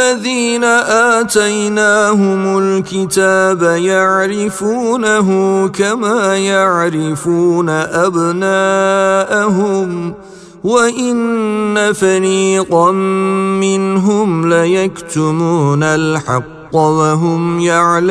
الذين آتيناهم الكتاب يعرفونه كما يعرفون أبناءهم وإن فريقا منهم ليكتمون الحق وهم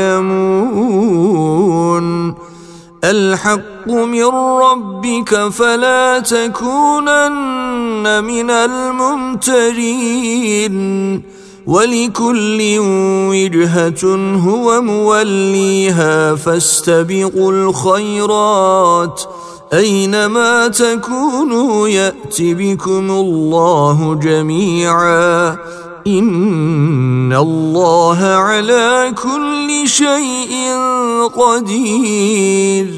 يعلمون. الحق من ربك فلا تكونن من الممترين. ولكل وجهة هو موليها فاستبقوا الخيرات أينما تكونوا يأت بكم الله جميعا إن الله على كل شيء قدير.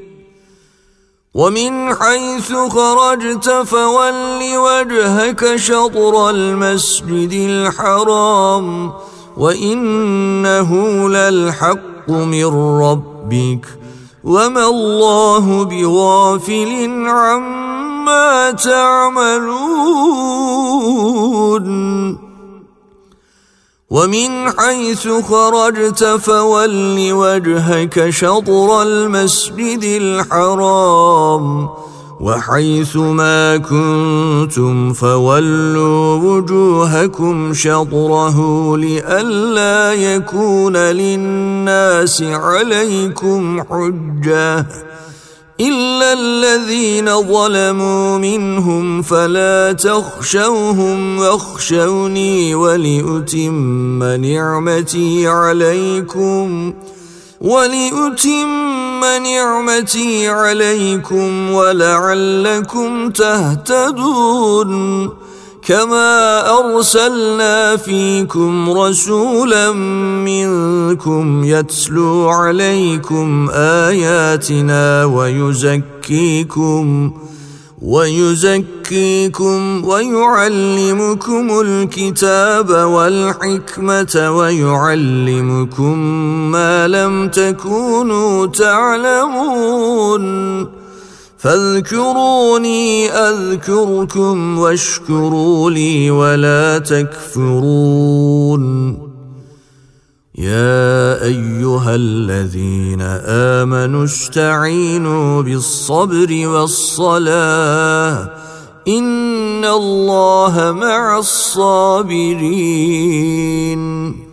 ومن حيث خرجت فول وجهك شطر المسجد الحرام وإنه للحق من ربك وما الله بغافل عما تعملون. ومن حيث خرجت فول وجهك شطر المسجد الحرام وحيث ما كنتم فولوا وجوهكم شطره لئلا يكون للناس عليكم حجة إلا الذين ظلموا منهم فلا تخشوهم واخشوني ولأتم نعمتي عليكم ولعلكم تهتدون. كما أرسلنا فيكم رسولا منكم يتلو عليكم آياتنا ويزكيكم ويعلمكم الكتاب والحكمة ويعلمكم ما لم تكونوا تعلمون. فاذكروني أذكركم واشكروا لي ولا تكفرون. يا أيها الذين آمنوا استعينوا بالصبر والصلاة إن الله مع الصابرين.